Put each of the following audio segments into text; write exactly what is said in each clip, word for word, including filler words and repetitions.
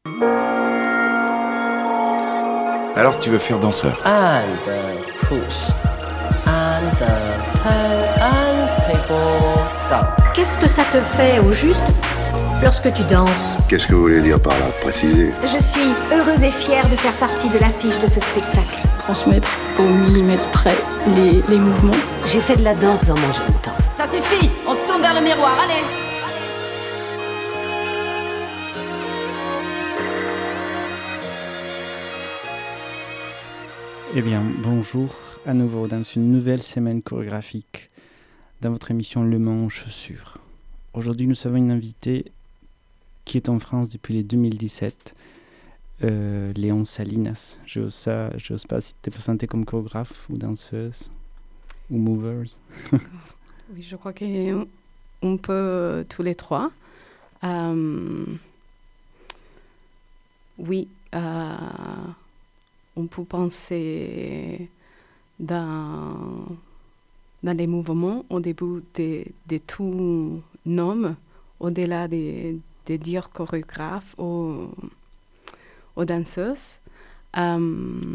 Alors tu veux faire danseur? And uh, push. And uh, turn and table down. Qu'est-ce que ça te fait au juste lorsque tu danses? Qu'est-ce que vous voulez dire par là? Préciser. Je suis heureuse et fière de faire partie de l'affiche de ce spectacle. Transmettre au millimètre près les, les mouvements. J'ai fait de la danse dans mon jeune temps. Ça suffit, on se tourne vers le miroir, allez. Eh bien, bonjour à nouveau dans une nouvelle semaine chorégraphique dans votre émission Le Mans en chaussures. Aujourd'hui, nous avons une invitée qui est en France depuis les deux mille dix-sept, euh, Léon Salinas. Je n'ose pas si tu t'es présentée comme chorégraphe ou danseuse ou movers. Oui, je crois qu'on peut tous les trois. Euh, oui, euh, on peut penser dans, dans les mouvements au début de, de tout nom, au-delà de, de dire chorégraphe ou, ou danseuse. Euh,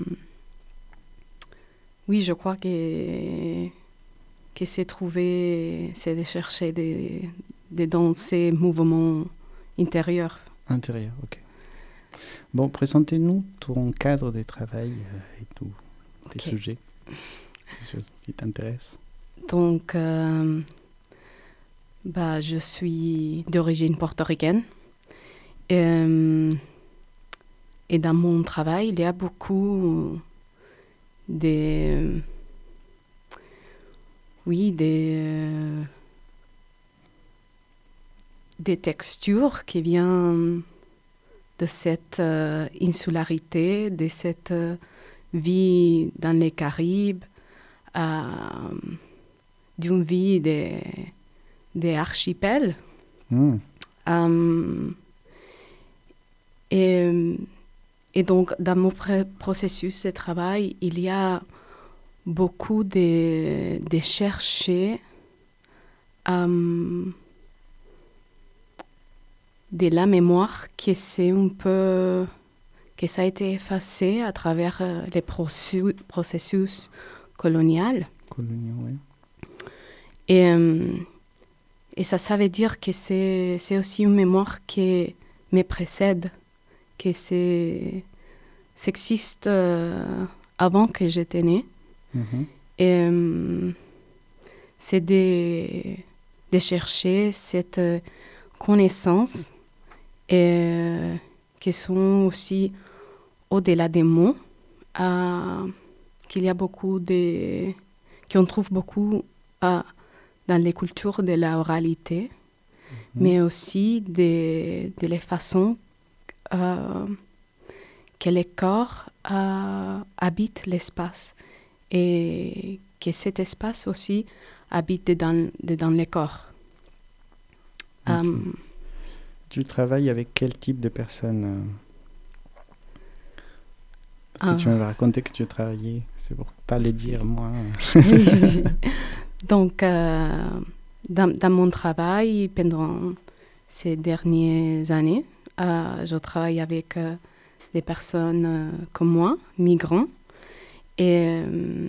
oui, je crois que, que c'est trouver, c'est de chercher des, des danser mouvements intérieurs. Intérieur, ok. Bon, présentez-nous ton cadre de travail euh, et tout, tes okay. sujets, les choses qui t'intéressent. Donc, euh, bah, je suis d'origine portoricaine. Euh, et dans mon travail, il y a beaucoup de... Oui, des... Euh, des textures qui viennent de cette euh, insularité, de cette euh, vie dans les Caraïbes, euh, d'une vie des, des archipels. Mm. Euh, et, et donc, dans mon pr- processus de travail, il y a beaucoup de, de chercher euh, de la mémoire que c'est un peu que ça a été effacé à travers euh, les processus, processus coloniaux. Coloniaux, oui. Et, euh, et ça, ça veut dire que c'est, c'est aussi une mémoire qui me précède, que c'est, ça existe euh, avant que j'étais née. Mm-hmm. Et euh, c'est de, de chercher cette connaissance et qui sont aussi au-delà des mots, euh, qu'il y a beaucoup de... qu'on trouve beaucoup euh, dans les cultures de la oralité, mm-hmm. mais aussi de, de les façons euh, que les corps euh, habitent l'espace et que cet espace aussi habite dans, dans les corps. Okay. Um, Tu travailles avec quel type de personnes? Parce que uh, tu m'avais raconté que tu travaillais, c'est pour pas le dire moi. Donc, euh, dans, dans mon travail, pendant ces dernières années, euh, je travaille avec euh, des personnes euh, comme moi, migrants, et euh,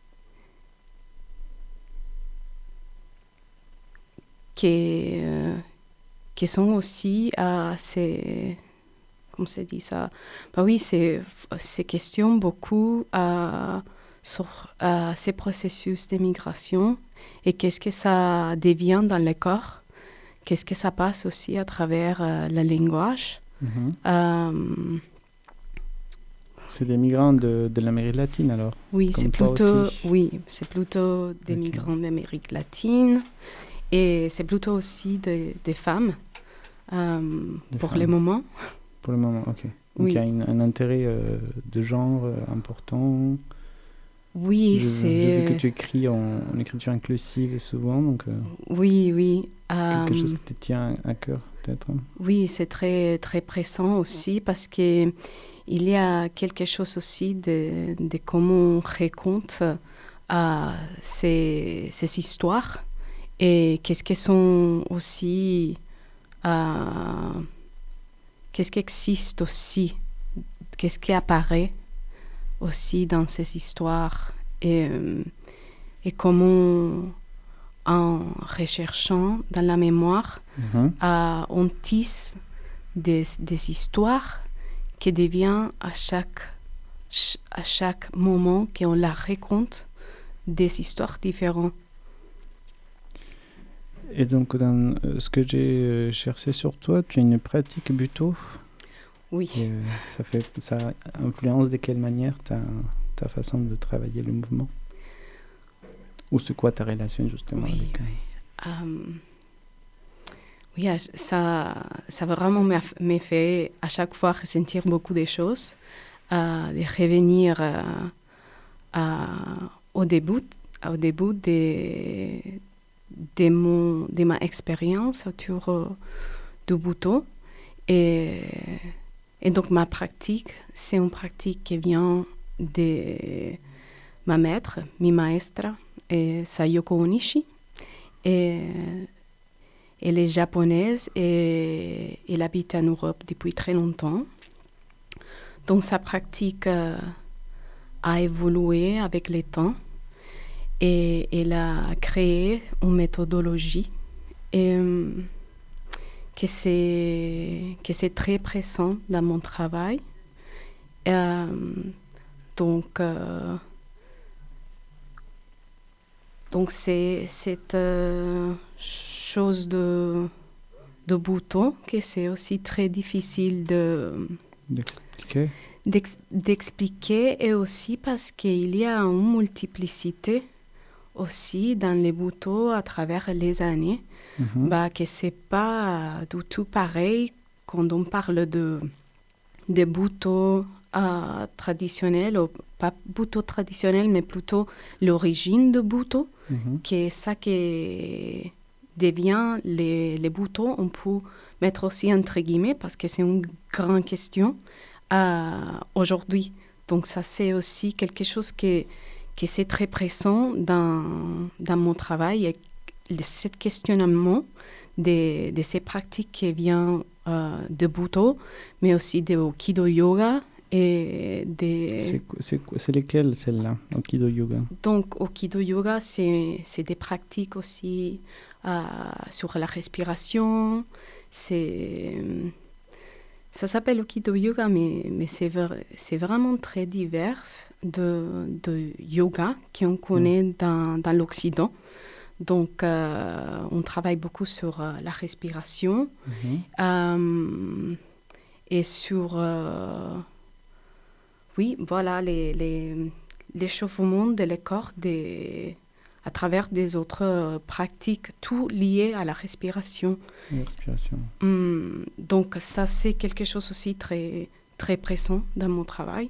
qui... Euh, qui sont aussi à euh, ces... Comment se dit ça? Bah oui, c'est, c'est question beaucoup euh, sur euh, ces processus d'immigration et qu'est-ce que ça devient dans le corps, qu'est-ce que ça passe aussi à travers euh, le langage. Mm-hmm. Euh, c'est des migrants de, de l'Amérique latine alors? Oui, c'est plutôt, oui, c'est plutôt des okay. migrants d'Amérique latine. Et c'est plutôt aussi des, des femmes, euh, des pour femmes. le moment. Pour le moment, ok. Donc oui. il y a une, un intérêt euh, de genre euh, important. Oui, je, c'est... J'ai vu que tu écris en, en écriture inclusive souvent, donc... Euh, oui, oui. C'est euh, quelque chose qui te tient à cœur, peut-être? Oui, c'est très, très pressant aussi, parce qu'il y a quelque chose aussi de, de comment on raconte euh, ces, ces histoires. Et qu'est-ce qu'elles sont aussi euh, qu'est-ce qui existe aussi, qu'est-ce qui apparaît aussi dans ces histoires et, euh, et comment, en recherchant dans la mémoire, mm-hmm. euh, on tisse des, des histoires qui deviennent à chaque, à chaque moment qu'on la raconte des histoires différentes. Et donc, dans euh, ce que j'ai cherché sur toi, tu as une pratique buto. Oui. Et, euh, ça, fait, ça influence de quelle manière ta, ta façon de travailler le mouvement? Ou c'est quoi ta relation justement oui, avec... Oui, um, oui ça, ça vraiment m'a, m'a fait à chaque fois ressentir beaucoup de choses, euh, de revenir euh, à, au début, au début de, de, mon, de ma expérience autour euh, du buto. Et, et donc ma pratique, c'est une pratique qui vient de ma maître, mi maestra, et Sayoko Onishi. Et elle est japonaise et elle habite en Europe depuis très longtemps. Donc sa pratique euh, a évolué avec le temps et elle a créé une méthodologie et, euh, que, c'est, que c'est très présent dans mon travail. Euh, donc, euh, donc c'est cette euh, chose de, de bouton que c'est aussi très difficile de, d'expliquer. D'ex, d'expliquer et aussi parce qu'il y a une multiplicité aussi dans les boutons à travers les années, mm-hmm. bah, que c'est pas du tout pareil quand on parle de, de boutons euh, traditionnels, ou pas boutons traditionnels, mais plutôt l'origine de boutons, mm-hmm. qui est ça qui devient les, les boutons, on peut mettre aussi entre guillemets, parce que c'est une grande question euh, aujourd'hui. Donc ça, c'est aussi quelque chose qui que c'est très présent dans, dans mon travail, et ce questionnement de, de ces pratiques qui viennent euh, de Buto, mais aussi de Okido Yoga et de... C'est, c'est, c'est lesquelles, celles-là, Okido Yoga? Donc, Okido Yoga, c'est, c'est des pratiques aussi euh, sur la respiration, c'est... Ça s'appelle Okido Yoga, mais, mais c'est, ver, c'est vraiment très divers de, de yoga qu'on connaît mmh. dans, dans l'Occident. Donc, euh, on travaille beaucoup sur euh, la respiration mmh. euh, et sur, euh, oui, voilà, les, les, l'échauffement de le corps des, à travers des autres euh, pratiques, tout lié à la respiration. La respiration. Hum, donc ça, c'est quelque chose aussi très, très présent dans mon travail.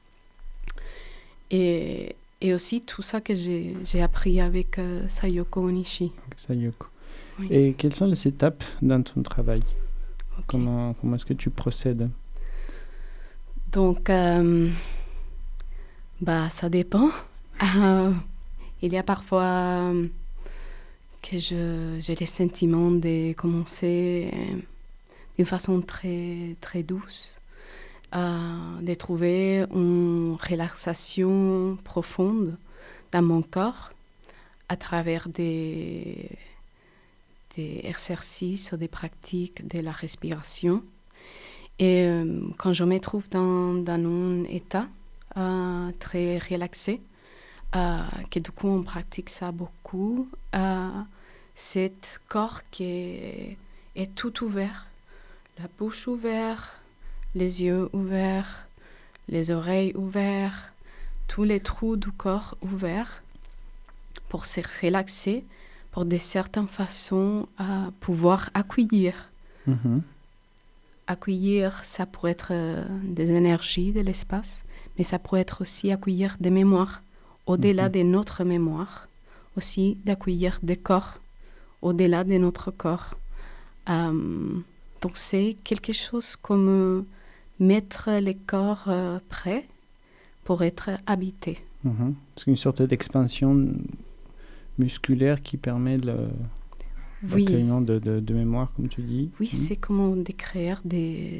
Et, et aussi tout ça que j'ai, j'ai appris avec euh, Sayoko Onishi. Avec Sayoko. Oui. Et quelles sont les étapes dans ton travail? Okay. Comment, comment est-ce que tu procèdes? Donc, euh, bah, ça dépend. Euh, il y a parfois euh, que je, j'ai le sentiment de commencer euh, d'une façon très, très douce, euh, de trouver une relaxation profonde dans mon corps à travers des, des exercices ou des pratiques de la respiration. Et euh, quand je me trouve dans, dans un état euh, très relaxé, Euh, que du coup on pratique ça beaucoup, euh, cet corps qui est, est tout ouvert, la bouche ouverte, les yeux ouverts, les oreilles ouvertes, tous les trous du corps ouverts pour se relaxer, pour de certaines façons euh, pouvoir accueillir. Mm-hmm. Accueillir, ça pourrait être euh, des énergies de l'espace, mais ça pourrait être aussi accueillir des mémoires. Au-delà de notre mémoire, aussi d'accueillir des corps, au-delà de notre corps. Euh, donc c'est quelque chose comme euh, mettre les corps euh, prêts pour être habités. Mm-hmm. C'est une sorte d'expansion musculaire qui permet le, oui. l'accueillement de, de, de mémoire, comme tu dis. Oui, mm-hmm. c'est comme de créer des,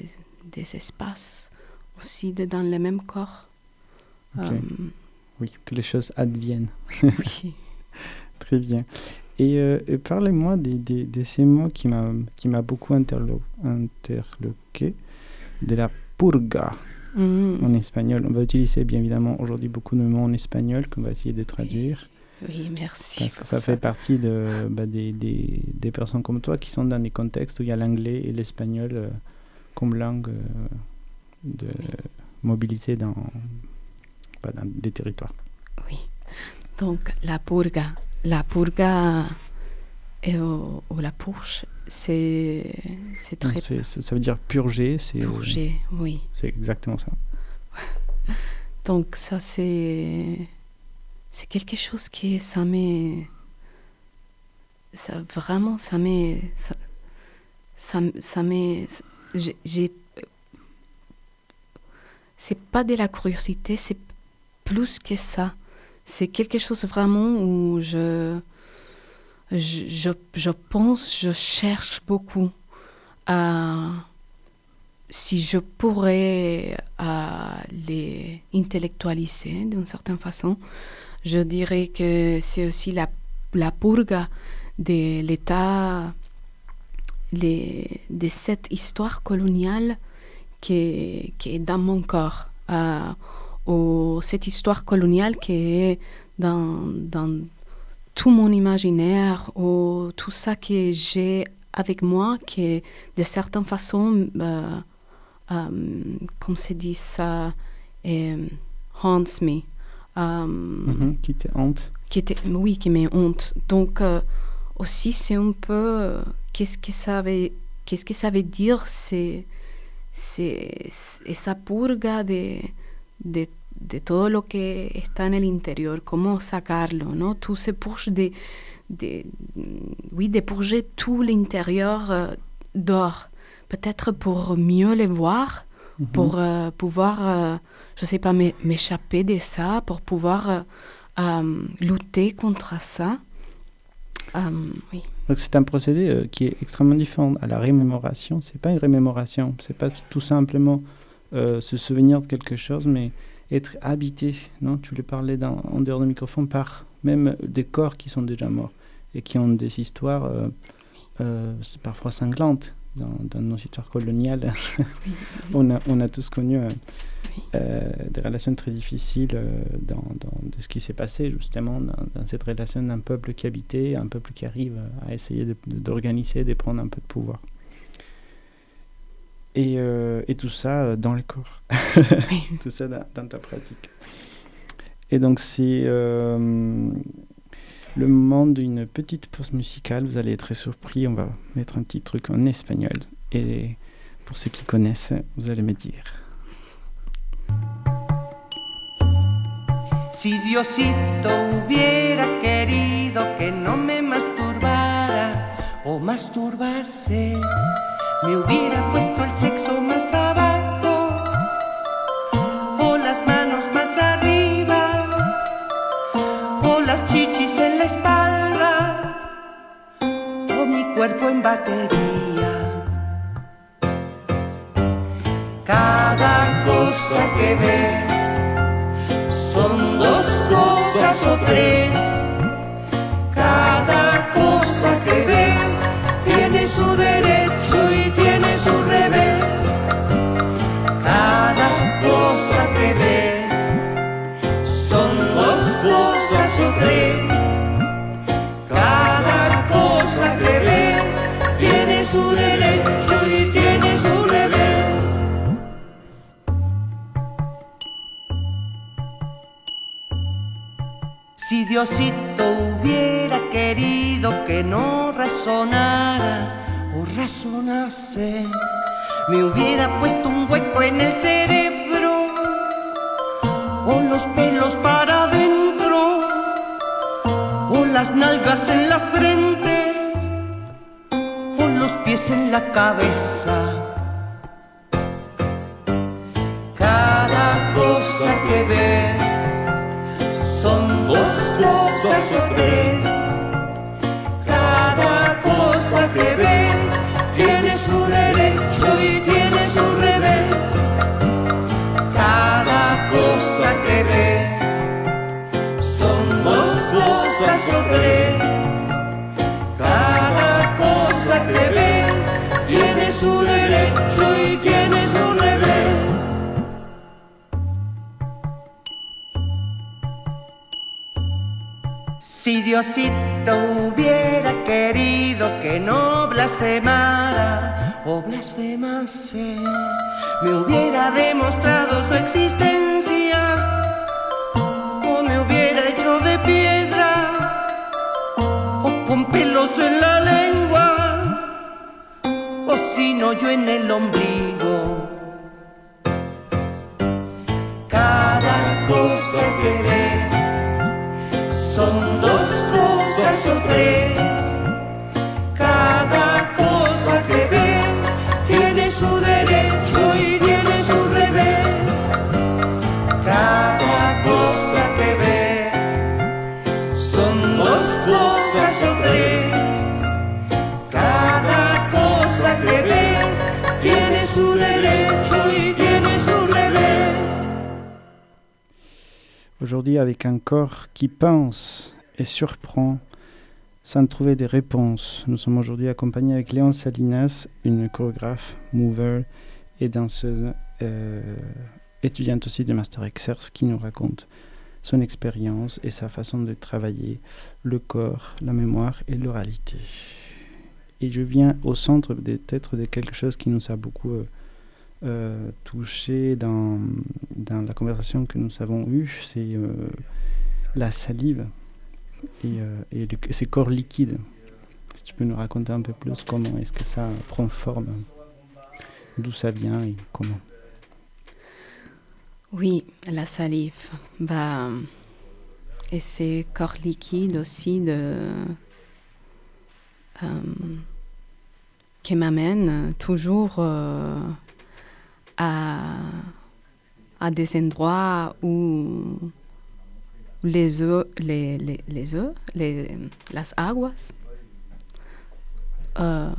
des espaces aussi de, dans le même corps. Okay. Euh, oui, que les choses adviennent. oui. Très bien. Et, euh, et parlez-moi de, de, de ces mots qui m'a, qui m'a beaucoup interlo- interloqué, de la purga mm. en espagnol. On va utiliser bien évidemment aujourd'hui beaucoup de mots en espagnol qu'on va essayer de traduire. Oui, merci. Parce que ça, ça fait partie de, bah, des, des, des personnes comme toi qui sont dans des contextes où il y a l'anglais et l'espagnol euh, comme langue euh, de, mobilisée dans, bah, dans des territoires. Oui. Donc la purga. La purga et, ou, ou la purge, c'est, c'est très... Donc c'est, c'est, ça veut dire purger. C'est, purger, oui. C'est exactement ça. Donc ça, c'est, c'est quelque chose qui, ça m'est... Ça, vraiment, ça m'est... Ça, ça, ça m'est... J'ai, j'ai, c'est pas de la curiosité, c'est plus que ça. C'est quelque chose vraiment où je, je, je, je pense, je cherche beaucoup à, si je pourrais à les intellectualiser d'une certaine façon, je dirais que c'est aussi la, la purga de l'état, les, de cette histoire coloniale qui, qui est dans mon corps. Euh, ou cette histoire coloniale qui est dans, dans tout mon imaginaire, ou tout ça que j'ai avec moi, qui de certaine façon, euh, euh, comme se dit ça, euh, haunts me. Euh, mm-hmm, qui te hante. Qui était, oui, qui me hante. Donc, euh, aussi, c'est un peu, euh, qu'est-ce que ça veut, qu'est-ce que ça veut dire, c'est, c'est, c'est esa purga de... de de todo lo que está en el interior, cómo sacarlo, ¿no? Tout se purge de, de, oui, de purger tout l'intérieur euh, d'or, peut-être pour mieux le voir, mm-hmm. pour euh, pouvoir, euh, je sais pas, m'échapper de ça, pour pouvoir euh, euh, lutter contre ça. Euh, oui. Donc c'est un procédé euh, qui est extrêmement différent à la remémoration. C'est pas une remémoration, c'est pas t- tout simplement euh, se souvenir de quelque chose, mais être habité, non? Tu le parlais dans, en dehors du microphone, par même des corps qui sont déjà morts et qui ont des histoires euh, euh, c'est parfois cinglantes dans, dans nos histoires coloniales. Oui. on, a, on a tous connu euh, euh, des relations très difficiles euh, dans, dans de ce qui s'est passé justement dans, dans cette relation d'un peuple qui habitait, un peuple qui arrive à essayer de, de, d'organiser, de prendre un peu de pouvoir. Et, euh, et tout ça euh, dans le corps. Tout ça dans, dans ta pratique. Et donc, c'est euh, le moment d'une petite pause musicale. Vous allez être très surpris. On va mettre un petit truc en espagnol. Et pour ceux qui connaissent, vous allez me dire. Si Diosito hubiera querido que no me masturbara o masturbase, me hubiera puesto el sexo más abajo o las manos más arriba o las chichis en la espalda o mi cuerpo en batería. Cada cosa que ves son dos cosas o tres. Cada cosa que ves tiene su derecho y tiene su revés. Cada cosa que ves son dos cosas o tres. Cada cosa que ves tiene su derecho y tiene su revés. Si Diosito hubiera querido que no razonara o razonase, me hubiera puesto un hueco en el cerebro o los pelos para adentro o las nalgas en la frente o los pies en la cabeza. Cada cosa que ves son dos cosas o tres. Cada cosa que ves tiene su derecho y tiene su revés. Si Diosito hubiera querido que no blasfemara o blasfemase, me hubiera demostrado su existencia o me hubiera hecho de piedra o con pelos en la lengua o sin hoyo en el ombligo. Cada cosa que ves son dos cosas o tres. Cada cosa que ves tiene su derecho y tiene su revés. Cada cosa que ves son dos cosas o tres. Cada cosa que ves tiene su derecho y tiene su revés. Aujourd'hui, avec un corps qui pense et surprend sans trouver des réponses. Nous sommes aujourd'hui accompagnés avec Léon Salinas, une chorégraphe, mover et danseuse, euh, étudiante aussi de Master Exerce, qui nous raconte son expérience et sa façon de travailler le corps, la mémoire et l'oralité. Et je viens au centre peut-être de quelque chose qui nous a beaucoup euh, euh, touché dans, dans la conversation que nous avons eue, c'est euh, la salive et, euh, et le, ces corps liquides. Si tu peux nous raconter un peu plus comment est-ce que ça prend forme, d'où ça vient et comment. Oui, la salive. Bah, et ces corps liquides aussi de, euh, qui m'amènent toujours euh, à, à des endroits où les œufs, les, les, les œufs, les, las aguas, euh,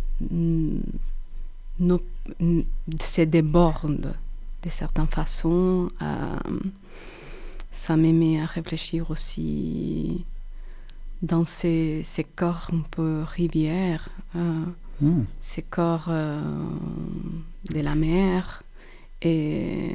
no, se débordent de certaines façons. Euh, ça m'aimait à réfléchir aussi dans ces, ces corps un peu rivières, euh, mm. ces corps euh, de la mer et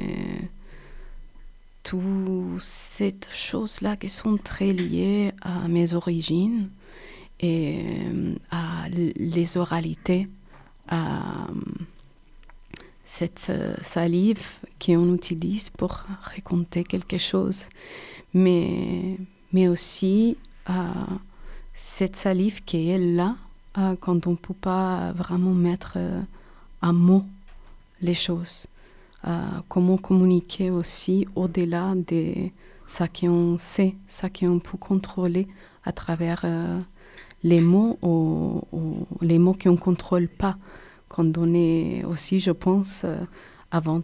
toutes ces choses-là qui sont très liées à mes origines et à les oralités, à cette salive qu'on utilise pour raconter quelque chose, mais, mais aussi à cette salive qui est là quand on ne peut pas vraiment mettre à mot les choses. Euh, comment communiquer aussi au-delà de ce qu'on sait, ce qu'on peut contrôler à travers euh, les mots ou, ou les mots qu'on ne contrôle pas. Quand on est aussi, je pense, euh, avant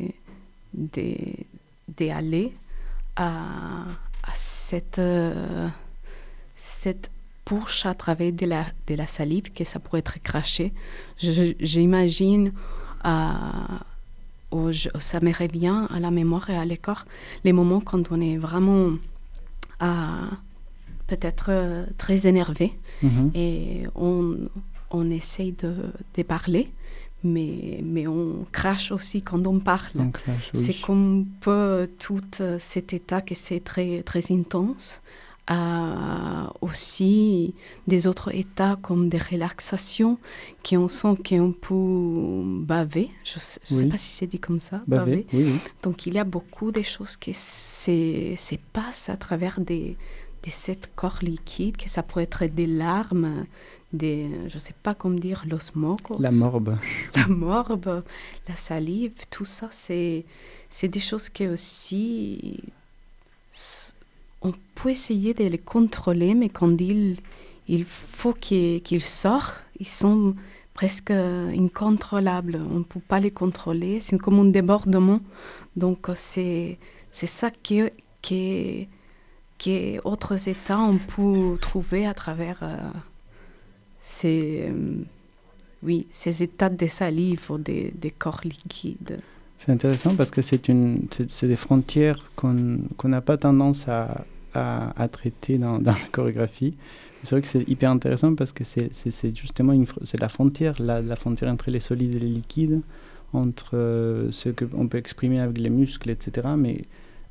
d'aller à, à cette, euh, cette bouche à travers de la, de la salive, que ça pourrait être craché. Je, j'imagine... Euh, où je, ça me revient à la mémoire et à l'écart, les moments quand on est vraiment euh, peut-être euh, très énervé mm-hmm. et on, on essaye de, de parler, mais, mais on crache aussi quand on parle. On crache, oui. C'est comme un peu tout euh, cet état que c'est très, très intense. Euh, aussi des autres états comme des relaxations qui on sent qu'on peut baver, je ne sais, oui. pas si c'est dit comme ça, baver, baver. Oui, oui. Donc il y a beaucoup de choses qui se passent à travers des, des ces corps liquides, que ça peut être des larmes, des, je ne sais pas comment dire, los mocos. La morbe. La morbe, la salive, tout ça, c'est, c'est des choses qui aussi... On peut essayer de les contrôler, mais quand il, il faut qu'ils, qu'ils sortent, ils sont presque incontrôlables. On ne peut pas les contrôler, c'est comme un débordement. Donc c'est, c'est ça qui, qui, qui autres états on peut trouver à travers euh, ces, euh, oui, ces états de salive ou des, des corps liquides. C'est intéressant parce que c'est, une, c'est, c'est des frontières qu'on qu'on n'a pas tendance à, à, à traiter dans, dans la chorégraphie. C'est vrai que c'est hyper intéressant parce que c'est, c'est, c'est justement une, c'est la frontière, la, la frontière entre les solides et les liquides, entre euh, ce qu'on peut exprimer avec les muscles, et cetera. Mais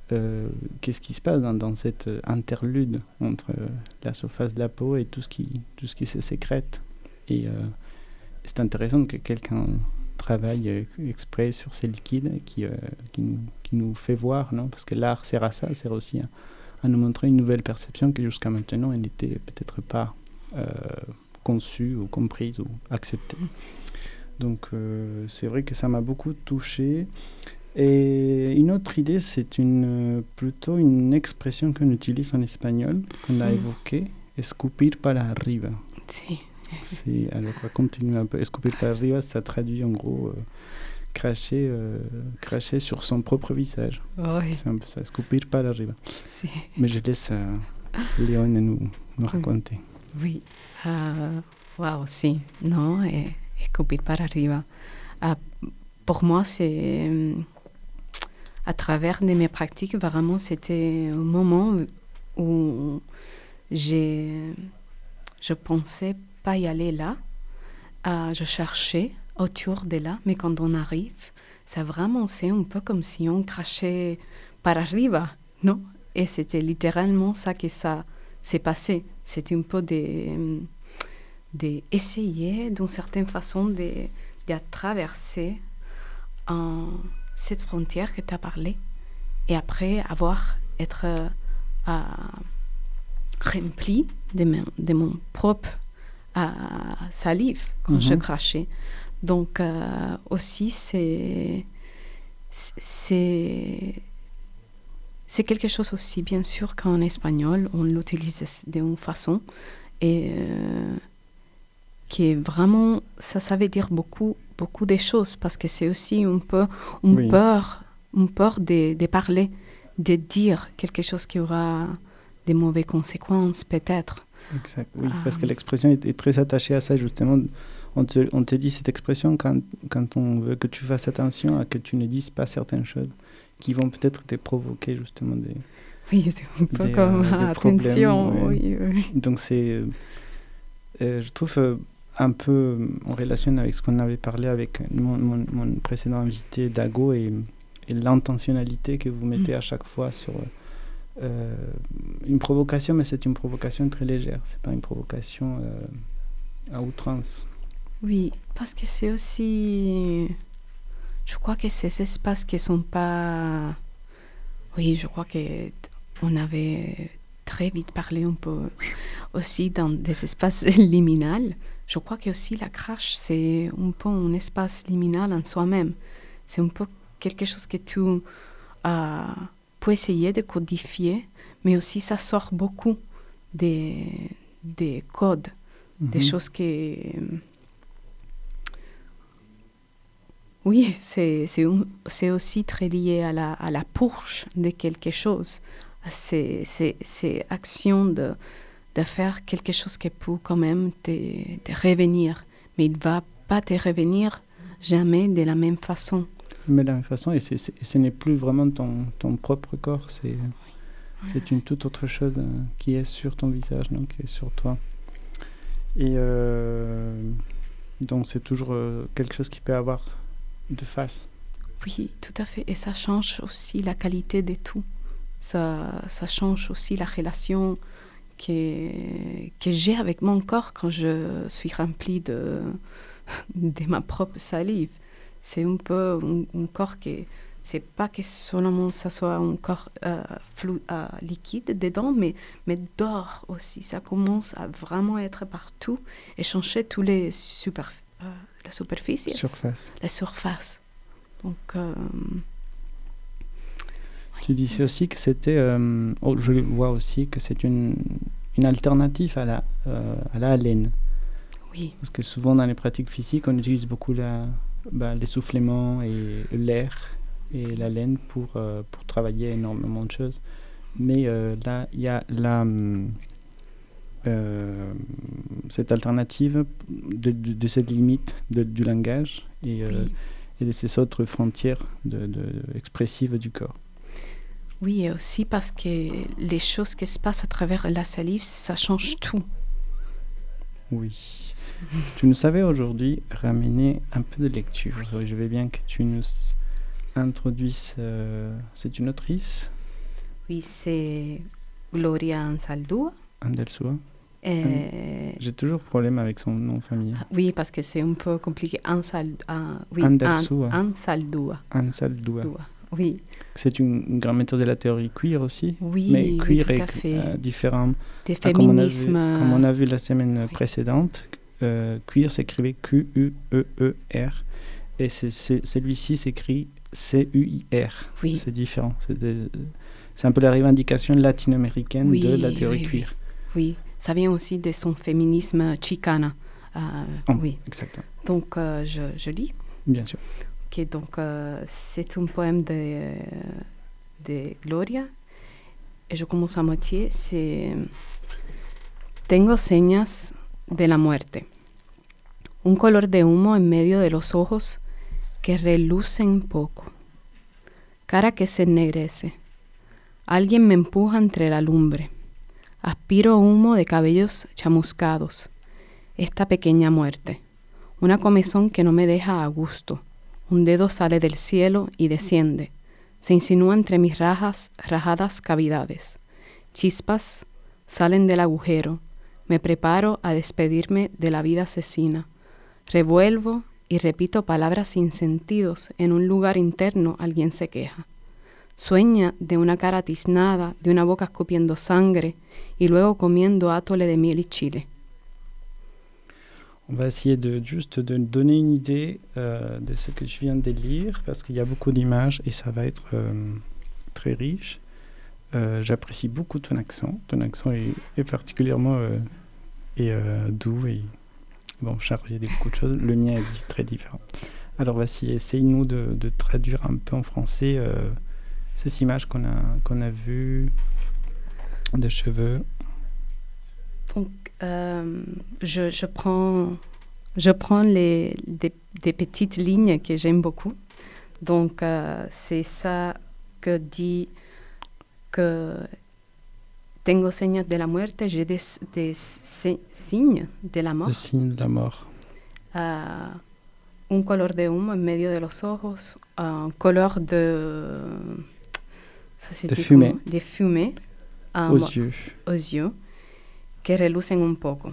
euh, qu'est-ce qui se passe dans, dans cette interlude entre euh, la surface de la peau et tout ce qui, tout ce qui se sécrète. Et euh, c'est intéressant que quelqu'un travaille euh, exprès sur ces liquides qui, euh, qui, nous, qui nous fait voir, non? Parce que l'art sert à ça, sert aussi à, à nous montrer une nouvelle perception que jusqu'à maintenant, elle n'était peut-être pas euh, conçue ou comprise ou acceptée. Donc euh, c'est vrai que ça m'a beaucoup touché. Et une autre idée, c'est une, plutôt une expression qu'on utilise en espagnol, qu'on a mm. évoquée, escupir para arriba. Si. C'est, alors on va continuer un peu. Escupir para arriba, ça traduit en gros euh, cracher, euh, cracher sur son propre visage. Oui. C'est un peu ça, escupir para arriba. Si. Mais je laisse euh, Léone nous, nous raconter. Oui. Waouh, wow, si. Non, et, escupir para arriba. Uh, pour moi, c'est... À travers de mes pratiques, vraiment, c'était un moment où j'ai, je pensais pas y aller là. Euh, je cherchais autour de là, mais quand on arrive, ça vraiment, c'est un peu comme si on crachait par arriba, non? Et c'était littéralement ça que ça s'est passé. C'était un peu d'essayer, d'une certaine façon, de, de traverser un... cette frontière que tu as parlé, et après avoir être euh, rempli de, mon, de mon propre euh, salive quand mm-hmm. je crachais. Donc euh, aussi c'est, c'est c'est quelque chose aussi, bien sûr, qu'en espagnol on l'utilise d'une façon et euh, qui est vraiment, ça, ça veut dire beaucoup beaucoup de choses, parce que c'est aussi un peu une oui. peur, une peur de, de parler, de dire quelque chose qui aura des mauvaises conséquences, peut-être. Exact, oui, ah. parce que l'expression est, est très attachée à ça, justement. On te, on te dit cette expression quand, quand on veut que tu fasses attention à que tu ne dises pas certaines choses qui vont peut-être te provoquer, justement, des Oui, c'est un peu des, comme euh, attention. Problèmes, oui, oui. Donc, c'est... Euh, je trouve... Euh, un peu en relation avec ce qu'on avait parlé avec mon, mon, mon précédent invité Dago et, et l'intentionnalité que vous mettez mmh. à chaque fois sur euh, une provocation, mais c'est une provocation très légère, c'est pas une provocation euh, à outrance. Oui, parce que c'est aussi, je crois que ces espaces qui sont pas, oui, je crois que on avait très vite parlé un peu aussi dans des espaces liminales. Je crois que aussi la crache, c'est un peu un espace liminal en soi-même. C'est un peu quelque chose que tu euh, peux essayer de codifier, mais aussi ça sort beaucoup des, des codes, mm-hmm. des choses que... Oui, c'est, c'est, un, c'est aussi très lié à la, à la purge de quelque chose. C'est, c'est, c'est action de... de faire quelque chose qui peut quand même te, te revenir. Mais il ne va pas te revenir jamais de la même façon. Mais de la même façon, et c'est, c'est, ce n'est plus vraiment ton, ton propre corps, c'est, oui. c'est une toute autre chose euh, qui est sur ton visage, non, qui est sur toi. Et euh, donc c'est toujours euh, quelque chose qui peut avoir de face. Oui, tout à fait. Et ça change aussi la qualité de tout. Ça, ça change aussi la relation que, que j'ai avec mon corps quand je suis remplie de, de ma propre salive. C'est un peu un, un corps qui, c'est pas que seulement ça soit un corps euh, flou, euh, liquide dedans, mais, mais d'or aussi. Ça commence à vraiment être partout et changer tous les super, euh, la superficie. Surface. La surface. Donc... Euh, Tu disais aussi que c'était, euh, oh, je vois aussi que c'est une, une alternative à la, euh, à la haleine. Oui. Parce que souvent dans les pratiques physiques, on utilise beaucoup la, bah, l'essoufflement et l'air et la laine pour, euh, pour travailler énormément de choses. Mais euh, là, il y a la, euh, cette alternative de, de, de cette limite de, du langage et, euh, oui. et de ces autres frontières de, de, expressives du corps. Oui, et aussi parce que les choses qui se passent à travers la salive, ça change tout. Oui. Tu nous savais aujourd'hui ramener un peu de lecture. Oui. Je veux bien que tu nous introduises... Euh, c'est une autrice ? Oui, c'est Gloria Anzaldúa. Andelsua. Et... J'ai toujours problème avec son nom de famille. Oui, parce que c'est un peu compliqué. Ansal... Uh, oui, Andelsua. An... Anzaldúa. Anzaldúa. Oui. C'est une, une grande méthode de la théorie queer aussi. Oui, mais queer oui, tout est à fait. Euh, différent. Des ah, comme, on a vu, féminismes. comme on a vu la semaine oui. précédente, euh, queer s'écrivait Q U E E R et c'est, c'est, celui-ci s'écrit C U I R. Oui. C'est différent. C'est, de, c'est un peu la revendication latino-américaine oui, de la théorie oui, queer. Oui, ça vient aussi de son féminisme chicana. Euh, oh, oui. Exactement. Donc, euh, je, je lis. Bien sûr. Ok, donc euh, c'est un poème de, de Gloria. Et je commence à moitié. C'est Tengo señas de la muerte. Un color de humo en medio de los ojos que relucen poco. Cara que se ennegrece. Alguien me empuja entre la lumbre. Aspiro humo de cabellos chamuscados. Esta pequeña muerte. Una comezón que no me deja a gusto. Un dedo sale del cielo y desciende. Se insinúa entre mis rajas, rajadas cavidades. Chispas salen del agujero. Me preparo a despedirme de la vida asesina. Revuelvo y repito palabras sin sentidos. En un lugar interno alguien se queja. Sueña de una cara tiznada, de una boca escupiendo sangre y luego comiendo atole de miel y chile. On va essayer de juste de donner une idée euh, de ce que je viens de lire parce qu'il y a beaucoup d'images et ça va être euh, très riche. Euh, j'apprécie beaucoup ton accent. Ton accent est, est particulièrement euh, et, euh, doux et bon, chargé de beaucoup de choses. Le mien est très différent. Alors voici, essaye-nous de, de traduire un peu en français euh, ces images qu'on a, qu'on a vues de cheveux. Donc, euh, je, je prends, je prends les, des, des petites lignes que j'aime beaucoup. Donc, euh, c'est ça que dit que tengo señas de la muerte, j'ai des, des se, signes de la mort. Le signe de la mort. Uh, un color de humo en medio de los ojos, un color de... Ça, de fumée. Comment, de fumée. Um, aux yeux. Aux yeux. Que relucen un poco.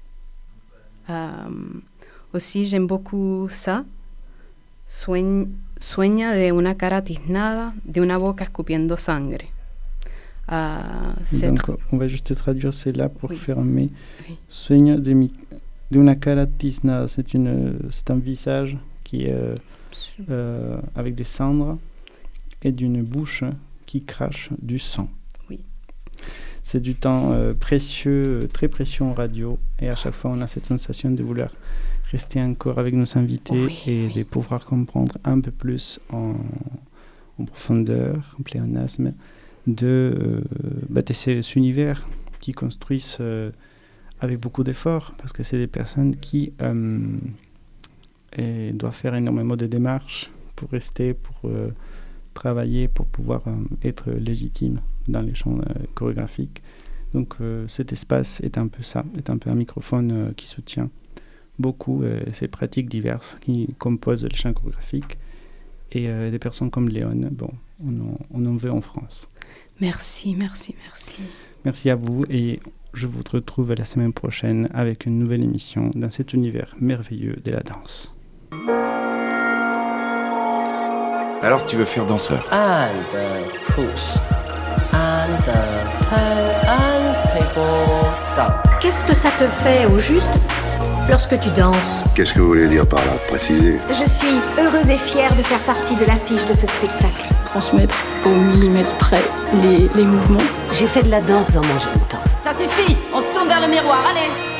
Um, aussi, j'aime beaucoup ça. Sueñ, sueña de una cara tiznada, de una boca escupiendo sangre. Uh, Donc, tr- on va juste traduire cela pour oui. fermer. Oui. Sueña de, mi, de una cara tiznada, c'est, une, c'est un visage qui est euh, euh, avec des cendres et d'une bouche qui crache du sang. Oui. C'est du temps euh, précieux, très précieux en radio, et à chaque fois on a cette sensation de vouloir rester encore avec nos invités oui, et oui. de pouvoir comprendre un peu plus en, en profondeur, en pléonasme, de, euh, bah, de ces univers qui construisent euh, avec beaucoup d'efforts, parce que c'est des personnes qui euh, et doivent faire énormément de démarches pour rester, pour euh, travailler, pour pouvoir euh, être légitime dans les champs euh, chorégraphiques. Donc euh, cet espace est un peu ça, est un peu un microphone euh, qui soutient beaucoup euh, ces pratiques diverses qui composent le champ chorégraphique. Et euh, des personnes comme Léon, bon, on en, on en veut en France. Merci, merci, merci. Merci à vous et je vous retrouve la semaine prochaine avec une nouvelle émission dans cet univers merveilleux de la danse. Alors tu veux faire danseur? And uh, push. And uh, turn and people down. Qu'est-ce que ça te fait au juste lorsque tu danses? Qu'est-ce que vous voulez dire par là? Préciser. Je suis heureuse et fière de faire partie de l'affiche de ce spectacle. Transmettre au millimètre près les, les mouvements. J'ai fait de la danse dans mon jeune temps. Ça suffit, on se tourne vers le miroir, allez!